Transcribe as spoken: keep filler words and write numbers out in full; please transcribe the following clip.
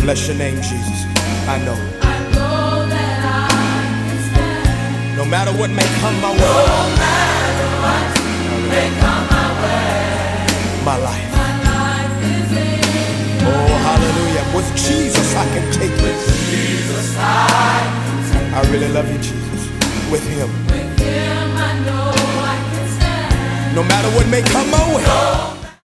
Bless your name, Jesus. I know. I know that I can stand. No matter what may come my way. No matter what may come my way. My life. My life is in your Oh, hallelujah. With Jesus I can take it. Jesus, I can stand. I really love you, Jesus. With him. With him I know I can stand. No matter what may come my way. No